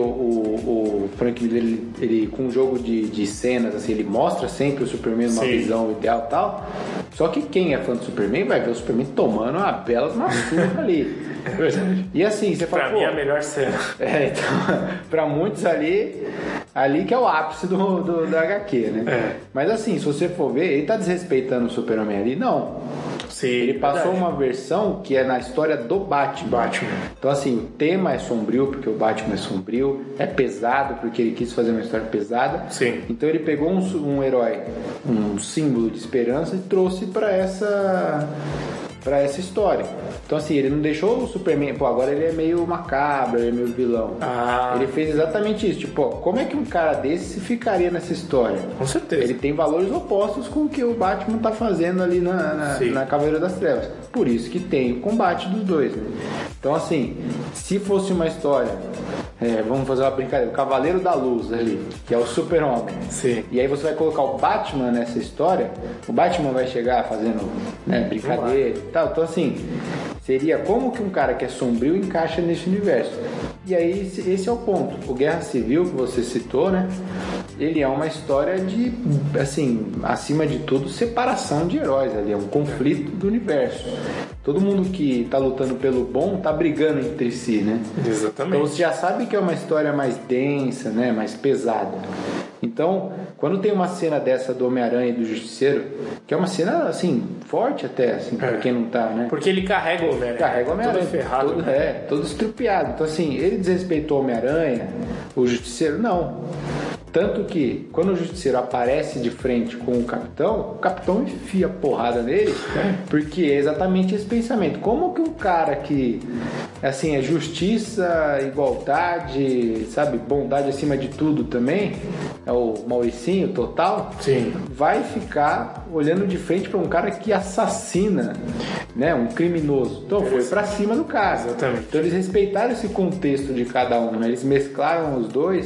o Frank Miller, ele com um jogo de cenas, assim, ele mostra sempre o Superman numa visão ideal e tal, só que quem é fã do Superman vai ver o Superman tomando uma bela surra ali. É verdade. E assim, você fala, pra mim é a melhor cena. Então, pra muitos ali que é o ápice da HQ, né? Mas assim, se você for ver, ele tá desrespeitando o Super-Homem ali? Não. Sim, ele passou uma versão que é na história do Batman. Então assim, o tema é sombrio porque o Batman é sombrio, é pesado porque ele quis fazer uma história pesada. Sim. Então ele pegou um herói, um símbolo de esperança e trouxe pra essa história. Então assim, ele não deixou o Superman, agora ele é meio macabro, ele é meio vilão. Ele fez exatamente isso, como é que um cara desse ficaria nessa história? Com certeza. Ele tem valores opostos com o que o Batman tá fazendo ali na Cavaleiro das Trevas. Por isso que tem o combate dos dois, né? Então assim, se fosse uma história, vamos fazer uma brincadeira, o Cavaleiro da Luz ali, que é o Super-Homem. Sim. E aí você vai colocar o Batman nessa história, o Batman vai chegar fazendo brincadeira e tal. Então assim, seria como que um cara que é sombrio encaixa nesse universo. E aí esse é o ponto. O Guerra Civil que você citou, né? Ele é uma história de, assim, acima de tudo, separação de heróis ali, é um conflito do universo. todo mundo que tá lutando pelo bom tá brigando entre si, né? Exatamente. Então você já sabe que é uma história mais densa, né? Mais pesada. Então, quando tem uma cena dessa do Homem-Aranha e do Justiceiro, que é uma cena, assim, forte até, assim, pra quem não tá, né? Porque ele carrega o Homem-Aranha. Carrega o Homem-Aranha. Todo ferrado. Todo estrupiado. Então, assim, ele desrespeitou o Homem-Aranha, o Justiceiro, não. Tanto que, quando o Justiceiro aparece de frente com o Capitão enfia porrada nele, porque é exatamente esse pensamento. Como que um cara que, assim, é justiça, igualdade, sabe, bondade acima de tudo também, é o Mauricinho total, sim, vai ficar olhando de frente para um cara que assassina, né, um criminoso. Então foi pra cima do cara. Exatamente. Então eles respeitaram esse contexto de cada um, né? Eles mesclaram os dois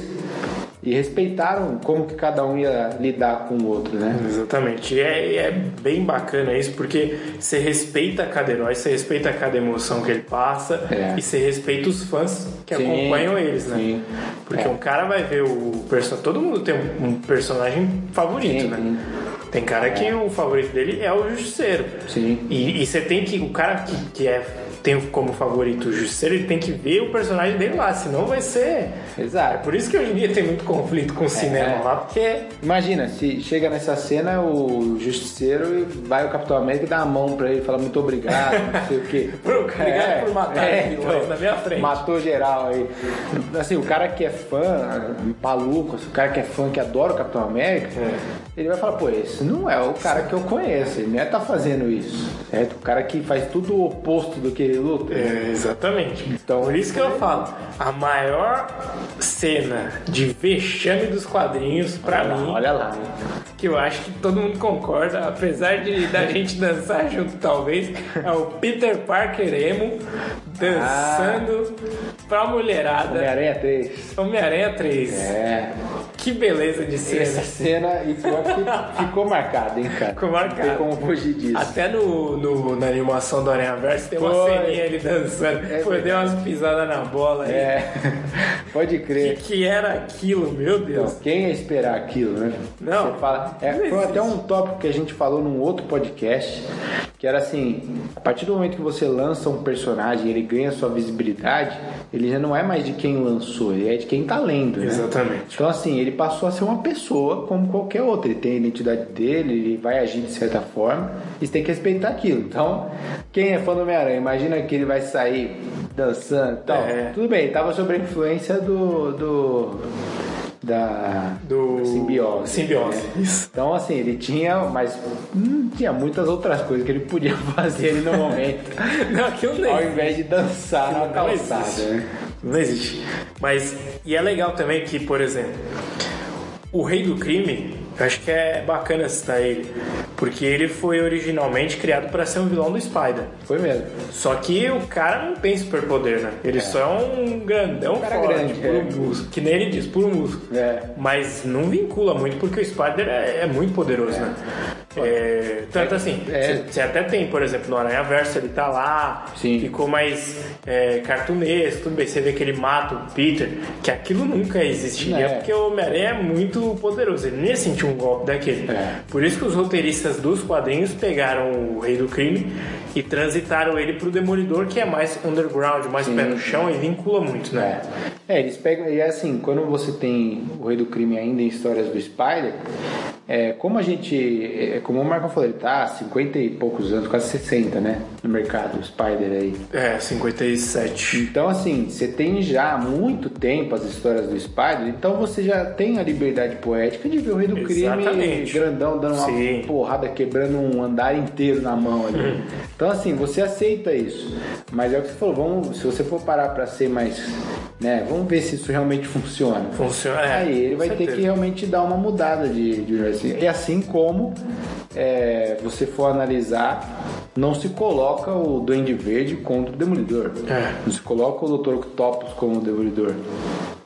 e respeitaram como que cada um ia lidar com o outro, né? Exatamente. E é bem bacana isso, porque você respeita cada herói, você respeita cada emoção que ele passa e você respeita os fãs que acompanham eles, né? Sim. Porque um cara vai ver o personagem... Todo mundo tem um personagem favorito, né? Tem cara que o favorito dele é o Justiceiro. Sim. E você tem que... O cara que tem como favorito o Justiceiro, ele tem que ver o personagem dele lá, senão vai ser... Exato. É por isso que hoje em dia tem muito conflito com o cinema lá, porque... Imagina, se chega nessa cena o Justiceiro e vai o Capitão América e dá a mão pra ele e fala muito obrigado, não sei o quê. Obrigado por matar então, na minha frente. Matou geral aí. Assim, o cara que é fã, maluco, o cara que é fã, que adora o Capitão América, ele vai falar, pô, esse não é o cara que eu conheço, ele não tá fazendo isso, certo? O cara que faz tudo o oposto do que ele luta. Exatamente. Então, por isso que eu falo, a maior cena de vexame dos quadrinhos, pra mim, olha lá, que eu acho que todo mundo concorda, apesar da gente dançar junto, talvez, é o Peter Parker emo dançando pra mulherada. Homem-Aranha 3. Homem-Aranha 3. Que beleza de cena. Essa cena, e pior que ficou marcada, hein, cara? Ficou marcada. Tem como fugir disso. Até na animação do Aranha Verso tem uma ceninha ele dançando. Deu umas pisadas na bola aí. Pode crer. Que era aquilo, meu Deus. Então, quem ia esperar aquilo, né? Não. Você fala, foi até um tópico que a gente falou num outro podcast, que era assim, a partir do momento que você lança um personagem e ele ganha sua visibilidade, ele já não é mais de quem lançou, ele é de quem tá lendo, né? Exatamente. Então assim, ele passou a ser uma pessoa como qualquer outra, ele tem a identidade dele, ele vai agir de certa forma, e você tem que respeitar aquilo. Então, quem é fã do Homem-Aranha, imagina que ele vai sair dançando e tal. Tudo bem, tava sob a influência da simbiose. Isso. Então, assim, ele tinha, mas tinha muitas outras coisas que ele podia fazer ali no momento. Não, aquilo não ao invés de dançar na calçada, né? Não existe. Mas, e é legal também que, por exemplo, o Rei do Crime, eu acho que é bacana citar ele, porque ele foi originalmente criado para ser um vilão do Spider. Foi mesmo. Só que o cara não tem superpoder, né? Ele só é um grandão forte, puro músculo. Que nem ele diz, puro músculo. Mas não vincula muito, porque o Spider é muito poderoso, né? Tanto assim, você até tem, por exemplo, no Aranha Verso, ele tá lá, ficou mais cartunesco, tudo bem, você vê que ele mata o Peter, que aquilo nunca existiria, porque o Homem-Aranha é muito poderoso, ele nem ia sentir um golpe daquele. Por isso que os roteiristas dos quadrinhos pegaram o Rei do Crime e transitaram ele pro Demolidor, que é mais underground, mais pé no chão e vincula muito, né? Eles pegam, e assim, quando você tem o Rei do Crime ainda em histórias do Spider, como a gente, como o Marco falou, ele tá há 50 e poucos anos, quase 60, né, no mercado, o Spider aí. 57. Então, assim, você tem já há muito tempo as histórias do Spider, então você já tem a liberdade poética de ver o Rei do Crime grandão, dando uma porrada, quebrando um andar inteiro na mão ali. Então, assim, você aceita isso. Mas é o que você falou, se você for parar pra ser mais, né, vamos ver se isso realmente funciona. Aí ele vai ter que realmente dar uma mudada de e assim como você for analisar, não se coloca o Duende Verde contra o Demolidor. Não se coloca o Dr. Octopus como o Demolidor.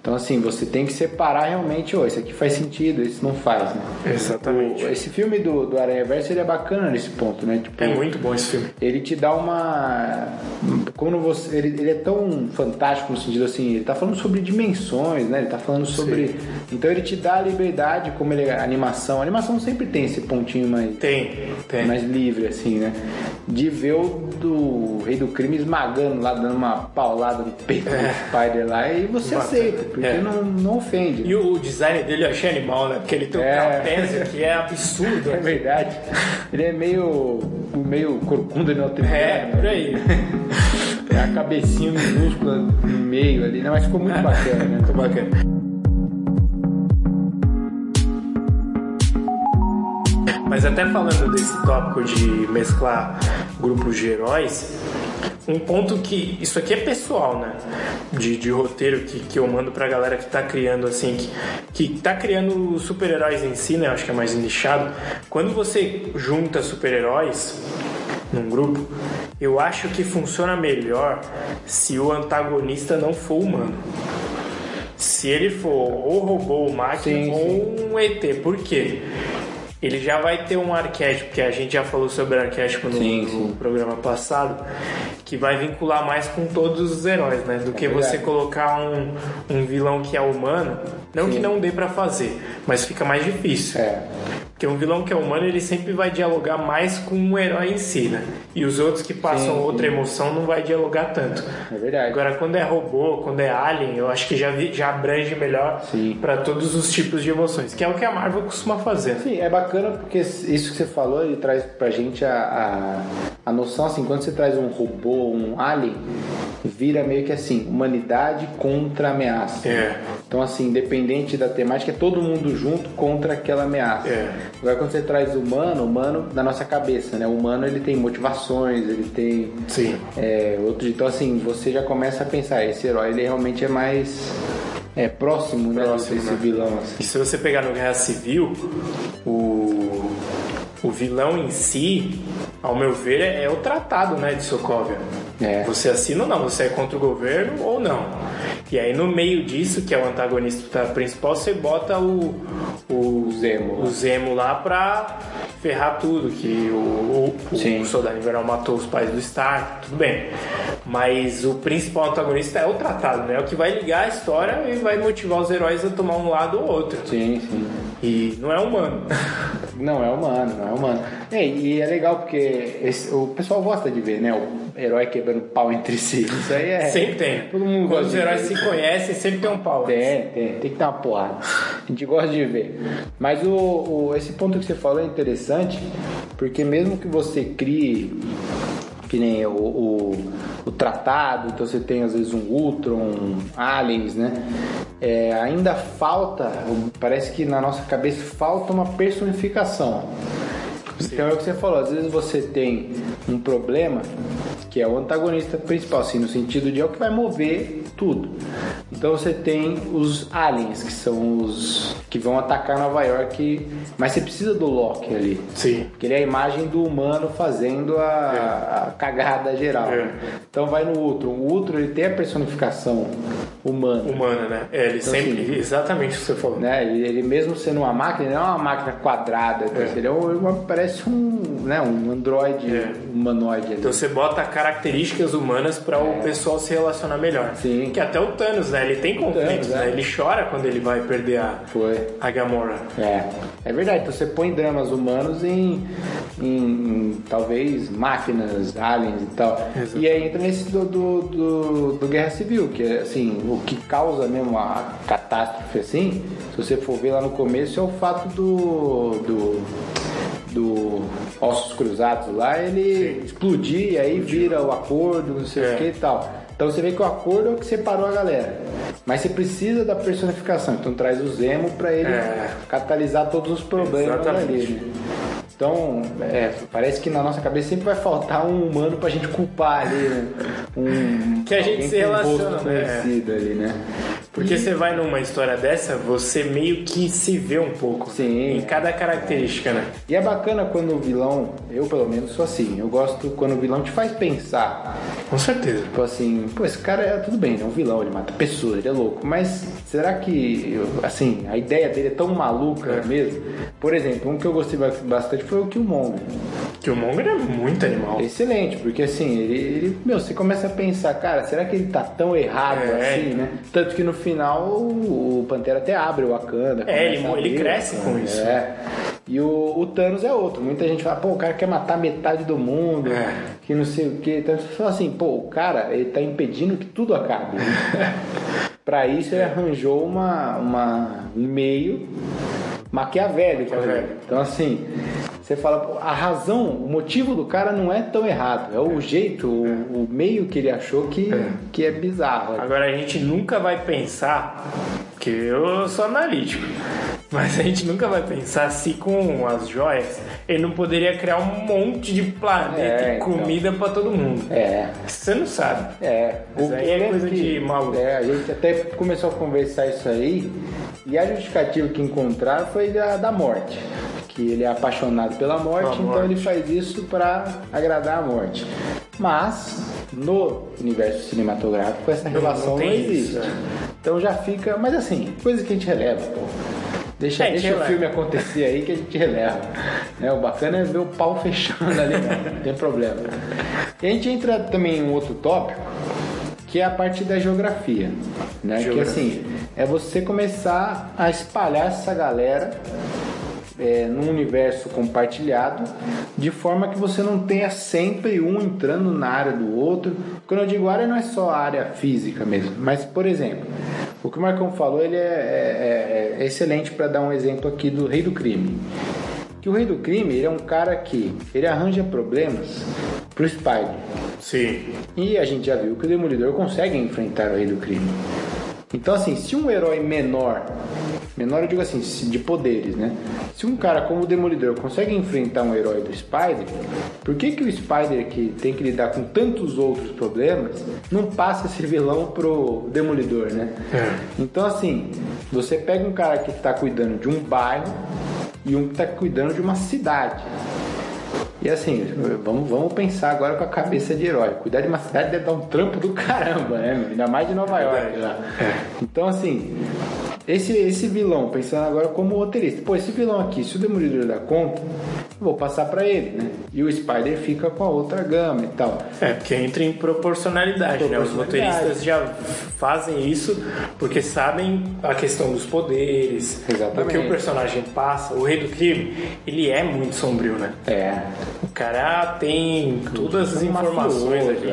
Então, assim, você tem que separar realmente, isso aqui faz sentido, isso não faz, né? Exatamente. Esse filme do Aranhaverso, ele é bacana nesse ponto, né? Tipo, é muito bom esse filme. Ele te dá uma... Ele é tão fantástico no sentido, assim, ele tá falando sobre dimensões, né? Ele tá falando sobre... Sim. Então, ele te dá a liberdade, como ele é animação. A animação sempre tem esse pontinho mais... Tem. Mais livre, assim, né? De ver o do Rei do Crime esmagando lá, dando uma paulada no peito do Spider lá, e você aceita, porque não ofende. E o design dele eu achei animal, né? Porque ele tem um trapézio que é absurdo. É verdade. Ele é meio corcunda no outro por aí. É a cabecinha minúscula no meio ali, né? Mas ficou muito bacana, né? Muito bacana. Mas até falando desse tópico de mesclar grupos de heróis, um ponto que... Isso aqui é pessoal, né? De roteiro que eu mando pra galera que tá criando, assim... Que tá criando super-heróis em si, né? Acho que é mais nichado. Quando você junta super-heróis num grupo, eu acho que funciona melhor se o antagonista não for humano. Se ele for ou robô ou máquina ou um ET. Por quê? Ele já vai ter um arquétipo, que a gente já falou sobre arquétipo no programa passado, que vai vincular mais com todos os heróis, né? Do que você colocar um vilão que é humano. Não que não dê pra fazer, mas fica mais difícil. Porque um vilão que é humano, ele sempre vai dialogar mais com o herói em si, né? E os outros que passam outra emoção não vai dialogar tanto. É verdade. Agora, quando é robô, quando é alien, eu acho que já abrange melhor para todos os tipos de emoções, que é o que a Marvel costuma fazer. Sim, é bacana porque isso que você falou, ele traz pra gente a noção, assim, quando você traz um robô, um alien, vira meio que assim, humanidade contra ameaça. Então, assim, independente da temática, é todo mundo junto contra aquela ameaça. Agora, quando você traz humano na nossa cabeça, né? O humano, ele tem motivações, ele tem... outro. Então, assim, você já começa a pensar, esse herói, ele realmente é mais... próximo, né? Desse vilão, assim. E se você pegar no Guerra Civil, o vilão em si, ao meu ver, é o tratado, né, de Sokovia. Você assina ou não, você é contra o governo ou não. E aí no meio disso, que é o antagonista principal, você bota o Zemo lá pra ferrar tudo, que o Soldado Invernal matou os pais do Stark, tudo bem. Mas o principal antagonista é o tratado, né? É o que vai ligar a história e vai motivar os heróis a tomar um lado ou outro. E não é humano. Não é humano. E é legal porque o pessoal gosta de ver, né? O herói quebrando pau entre si. Isso aí é... Sempre tem. Todo mundo Quando os heróis se conhecem, sempre tem um pau. Tem que ter uma porrada. A gente gosta de ver. Mas esse ponto que você falou é interessante, porque mesmo que você crie, que nem o tratado, então você tem às vezes um Ultron, aliens, né? Ainda falta, parece que na nossa cabeça falta uma personificação. Então é o que você falou, às vezes você tem um problema que é o antagonista principal, assim, no sentido de é o que vai mover tudo. Então você tem os aliens, que são os que vão atacar Nova York, mas você precisa do Loki ali. Porque ele é a imagem do humano fazendo a cagada geral. Então vai no Ultron. O Ultron, ele tem a personificação humana, né? Ele então, sempre, assim, exatamente o que você falou. Né? Ele mesmo sendo uma máquina, ele não é uma máquina quadrada, ele parece um androide humanoide ali. Então você bota características humanas para o pessoal se relacionar melhor. Que até o Thanos, né? Ele tem conflitos, né? Ele chora quando ele vai perder a Gamora. É verdade. Então você põe dramas humanos em talvez máquinas, aliens e tal. Exato. E aí entra nesse do Guerra Civil, que é assim, o que causa mesmo a catástrofe, assim, se você for ver lá no começo, é o fato do Ossos Cruzados lá, ele explodir e aí vira o acordo, não sei o que e tal. Então você vê que o acordo é o que separou a galera. Mas você precisa da personificação, então traz o Zemo pra ele catalisar todos os problemas ali, né? Então, parece que na nossa cabeça sempre vai faltar um humano pra gente culpar ali, né? Que a gente se relaciona, conhecido ali, né? Porque você vai numa história dessa, você meio que se vê um pouco. Sim. Em cada característica, né? E é bacana quando o vilão, eu pelo menos sou assim, eu gosto quando o vilão te faz pensar. Com certeza. Tipo assim, pô, esse cara é tudo bem, ele é um vilão, ele mata pessoas, ele é louco, mas será que, assim, a ideia dele é tão maluca mesmo? Por exemplo, um que eu gostei bastante foi o Killmonger. Killmonger é muito animal. Excelente, porque assim, ele você começa a pensar, cara, será que ele tá tão errado assim, né? Tanto que no final o Pantera até abre o Wakanda. Ele cresce com isso. E o Thanos é outro. Muita gente fala, pô, o cara quer matar metade do mundo, que não sei o que. Então você fala assim, pô, o cara, ele tá impedindo que tudo acabe. Né? Pra isso ele arranjou um meio maquiavélico. Então assim, você fala, a razão, o motivo do cara não é tão errado, é o jeito, o meio que ele achou que é bizarro. Agora a gente nunca vai pensar, que eu sou analítico, mas a gente nunca vai pensar se com as joias ele não poderia criar um monte de planeta e comida pra todo mundo. Você não sabe. Isso aí é coisa de maluco. A gente até começou a conversar isso aí, e a justificativa que encontraram foi da morte. Que ele é apaixonado pela morte, então ele faz isso para agradar a morte. Mas no universo cinematográfico essa relação não existe. Então já fica, mas assim, coisa que a gente releva, pô. Deixa o filme acontecer aí que a gente releva. O bacana é ver o pau fechando ali, não tem problema. E a gente entra também em um outro tópico, que é a parte da geografia, né? Que assim, é você começar a espalhar essa galera num universo compartilhado, de forma que você não tenha sempre um entrando na área do outro. Quando eu digo área, não é só a área física mesmo, mas, por exemplo, o que o Marcão falou, ele é excelente para dar um exemplo aqui do Rei do Crime. Que o Rei do Crime, ele é um cara que ele arranja problemas pro Spider. Sim. E a gente já viu que o Demolidor consegue enfrentar o Rei do Crime. Então, assim, se um herói menor eu digo assim, de poderes, né? Se um cara como o Demolidor consegue enfrentar um herói do Spider, por que o Spider, que tem que lidar com tantos outros problemas, não passa esse vilão pro Demolidor, né? Então, assim, você pega um cara que tá cuidando de um bairro e um que tá cuidando de uma cidade. E assim, vamos pensar agora com a cabeça de herói. Cuidar de uma cidade deve dar um trampo do caramba, né? Ainda mais de Nova York lá. Então, assim, esse vilão, pensando agora como roteirista, pô, esse vilão aqui, se o Demolidor dá conta, eu vou passar pra ele, né? E o Spider fica com a outra gama e tal. Porque entra em proporcionalidade, né? Os roteiristas já fazem isso porque sabem a questão dos poderes, do que o personagem passa. O Rei do Crime, ele é muito sombrio, né? O cara tem todas as informações aqui.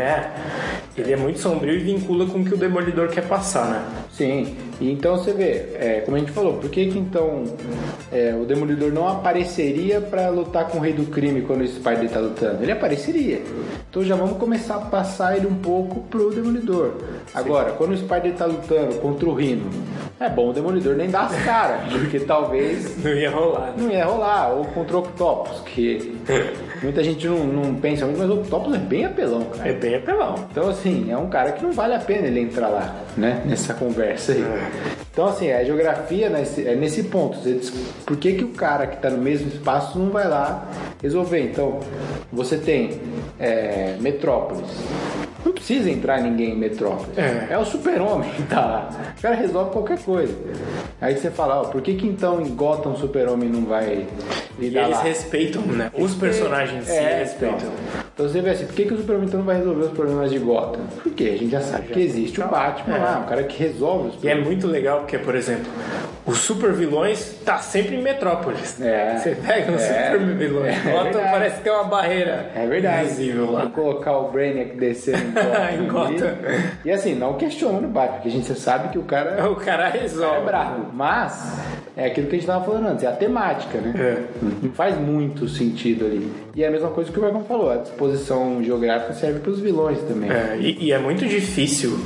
Ele é muito sombrio e vincula com o que o Demolidor quer passar, né? Sim. E então você vê, como a gente falou, por que então o Demolidor não apareceria para lutar com o Rei do Crime quando o Spider tá lutando? Ele apareceria. Então já vamos começar a passar ele um pouco pro Demolidor. Agora, quando o Spider tá lutando contra o Rhino, é bom o Demolidor nem dar as caras, porque talvez não ia rolar. Ou contra o Octopus, que muita gente não pensa muito, mas o Octopus é bem apelão, cara. É bem apelão. Então, assim, é um cara que não vale a pena ele entrar lá, né? Nessa conversa aí. Então, assim, a geografia é nesse ponto. Você diz, por que o cara que tá no mesmo espaço não vai lá resolver? Então, você tem Metrópolis. Não precisa entrar ninguém em Metrópolis. É o Super-Homem que tá lá. O cara resolve qualquer coisa. Aí você fala, por que então em Gotham o Super-Homem não vai lidar lá? E eles respeitam, né? Os personagens se respeitam. Então você vê assim, por que o Super-Homem então não vai resolver os problemas de Gotham? Porque a gente já sabe que existe o Batman lá, um cara que resolve os problemas. E é muito legal porque, por exemplo, os super vilões tá sempre em Metrópolis. Você pega os super vilões. Gotham parece ter uma barreira invisível lá. Vou colocar o Brainiac descendo em Gotham. E assim, não questionando o Batman, porque a gente sabe que o cara resolve. É bravo. Mas é aquilo que a gente tava falando antes, é a temática, né? Não faz muito sentido ali. E é a mesma coisa que o Marcão falou, a disposição geográfica serve para os vilões também. E é muito difícil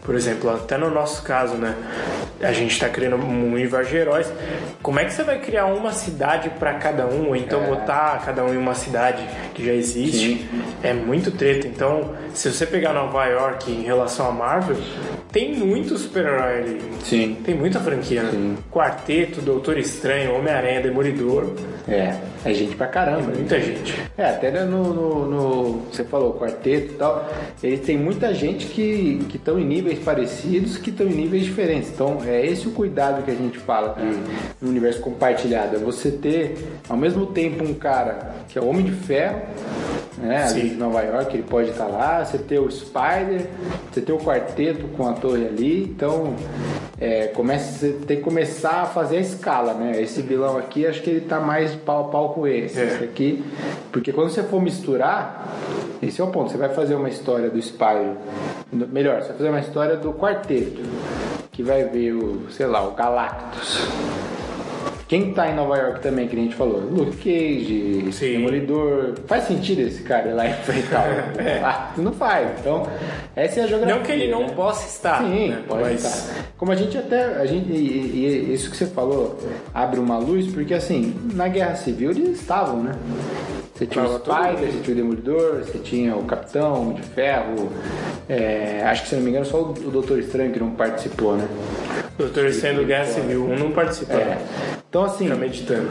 Por exemplo, até no nosso caso, né? A gente tá criando um universo de heróis. Como é que você vai criar uma cidade para cada um? Ou então botar cada um em uma cidade que já existe? Sim. É muito treta. Então, se você pegar Nova York em relação a Marvel, tem muito super-herói ali. Sim. Tem muita franquia, né? Quarteto, Doutor Estranho, Homem-Aranha, Demolidor. É gente pra caramba. Tem muita gente. Até no você falou, Quarteto e tal, eles têm muita gente que estão em níveis parecidos, que estão em níveis diferentes. Então, é esse o cuidado que a gente fala no universo compartilhado. É você ter, ao mesmo tempo, um cara que é o Homem de Ferro, né, ali de Nova York, ele pode estar lá, você ter o Spider, você ter o Quarteto com a torre ali, então você tem que começar a fazer a escala, né? Esse vilão aqui, acho que ele tá mais pau a pau com esse aqui, porque quando você for misturar, esse é o ponto, você vai fazer uma história do Spider, melhor, você vai fazer uma história do Quarteto, que vai ver o Galactus. Quem tá em Nova York também, que a gente falou? Luke Cage, Demolidor. Faz sentido esse cara ir lá enfrentar? Não faz. Então, essa é a geografia. Não que ele não possa estar. Sim, né? Pode estar. Como a gente e isso que você falou abre uma luz, porque assim, na Guerra Civil eles estavam, né? Você tinha o Spider, você tinha o Demolidor, você tinha o Capitão, o Homem de Ferro. Acho que, se não me engano, só o Doutor Estranho que não participou, né? Doutor Estranho do Guerra Civil, não participou. Então, assim, fica meditando.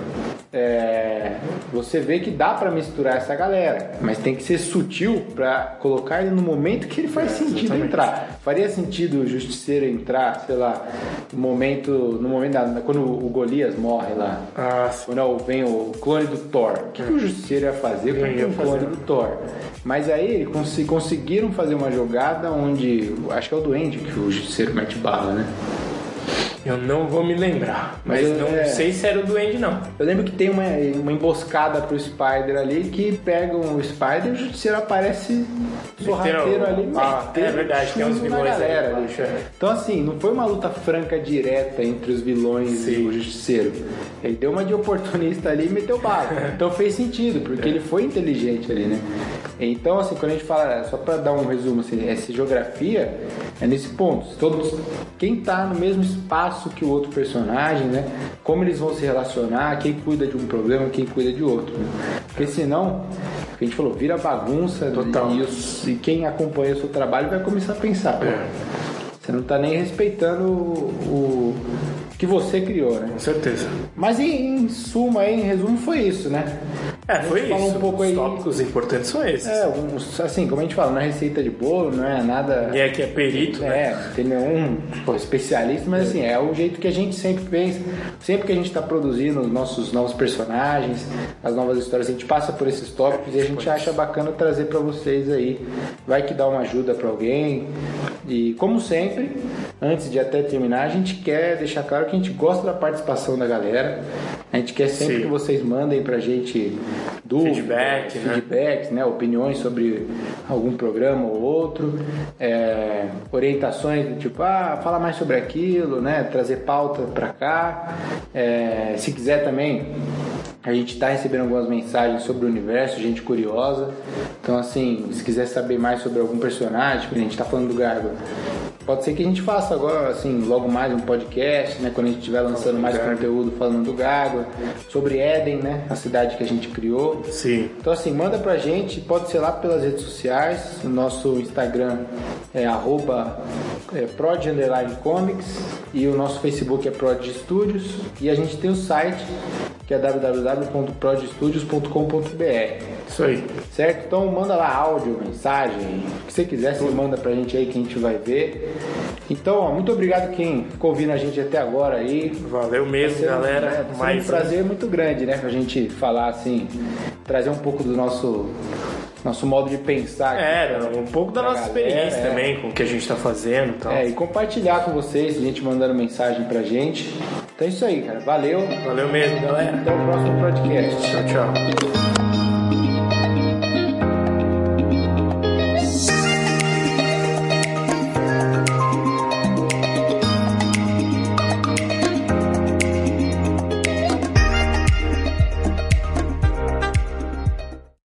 Você vê que dá pra misturar essa galera, mas tem que ser sutil pra colocar ele no momento que ele faz sentido entrar. Faria sentido o Justiceiro entrar, sei lá, no momento quando o Golias morre lá. Quando vem o clone do Thor. O que o Justiceiro ia fazer com o clone do Thor? Mas aí conseguiram fazer uma jogada onde, acho que é o Duende que o Justiceiro mete bala, né? Eu não vou me lembrar, mas não sei se era o Duende, não. Eu lembro que tem uma emboscada pro Spider ali, que pegam o Spider e o Justiceiro aparece sorrateiro ali. É verdade, tem uns vilões galera ali. Então, assim, não foi uma luta franca direta entre os vilões e o Justiceiro. Ele deu uma de oportunista ali e meteu bala. Então fez sentido, porque ele foi inteligente ali, né? Então, assim, quando a gente fala, só pra dar um resumo, assim, essa geografia é nesse ponto. Quem tá no mesmo espaço que o outro personagem, né? Como eles vão se relacionar, quem cuida de um problema, quem cuida de outro. Né? Porque senão, a gente falou, vira bagunça. Total. E quem acompanha o seu trabalho vai começar a pensar, você não tá nem respeitando o que você criou, né? Com certeza. Mas em suma, em resumo, foi isso, né? Foi isso. Um pouco Os tópicos importantes são esses. Assim, como a gente fala, não é receita de bolo, não é nada... E que é perito, né? Não tem nenhum especialista, mas assim, é o jeito que a gente sempre pensa. Sempre que a gente está produzindo os nossos novos personagens, as novas histórias, a gente passa por esses tópicos e a gente acha bacana trazer para vocês aí. Vai que dá uma ajuda para alguém. E como sempre, antes de até terminar, a gente quer deixar claro que a gente gosta da participação da galera. A gente quer sempre que vocês mandem pra gente feedbacks, né? Opiniões sobre algum programa ou outro, orientações do tipo, fala mais sobre aquilo, né? Trazer pauta pra cá. Se quiser também, a gente está recebendo algumas mensagens sobre o universo, gente curiosa. Então, assim, se quiser saber mais sobre algum personagem, a gente está falando do Gargoyle, pode ser que a gente faça agora, assim, logo mais um podcast, né? Quando a gente estiver lançando mais conteúdo falando do Gargoyle, sobre Eden, né? A cidade que a gente criou. Sim. Então, assim, manda pra gente, pode ser lá pelas redes sociais. O nosso Instagram é @prod_comics e o nosso Facebook é Prod Studios. E a gente tem o site que é www.prodstudios.com.br. Isso aí. Certo? Então manda lá áudio, mensagem, o que você quiser, você manda pra gente aí que a gente vai ver. Então, muito obrigado quem ficou ouvindo a gente até agora aí. Valeu mesmo, galera. Um prazer muito grande, né? Pra gente falar assim, trazer um pouco do nosso modo de pensar. Um pouco da nossa experiência também, com o que a gente tá fazendo. Então. E compartilhar com vocês, a gente mandando mensagem pra gente. Então é isso aí, cara. Valeu. Valeu mesmo, galera. Até o próximo podcast. Tchau, tchau.